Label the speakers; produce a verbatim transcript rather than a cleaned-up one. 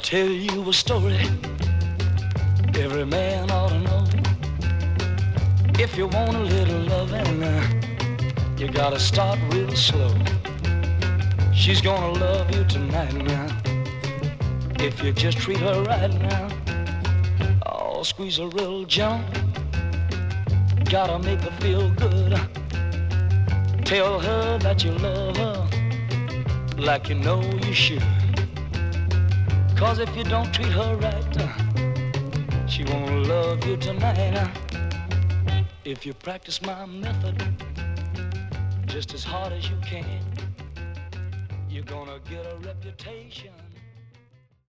Speaker 1: tell you a story every man ought to know. If you want a little loving, uh, you gotta start real slow. She's gonna love you tonight now, if you just treat her right now. Oh, squeeze her real gentle, gotta make her feel good. Tell her that you love her like you know you should. 'Cause if you don't treat her right, uh, she won't love you tonight. uh. If you practice my method just as hard as you can, you're gonna get a reputation